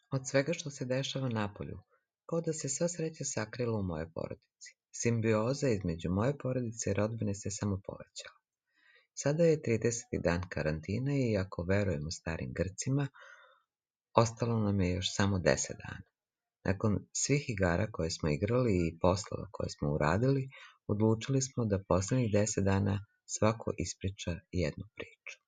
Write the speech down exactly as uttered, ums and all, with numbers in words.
od svega što se dešava napolju, kao da se sva sreća sakrila u mojoj porodici. Simbioza između moje porodice i rodbine se samo povećala. Sada je trideseti dan karantina i ako verujemo starim Grcima, ostalo nam je još samo deset dana. Nakon svih igara koje smo igrali i poslova koje smo uradili, odlučili smo da poslednjih deset dana svako ispriča jednu priču.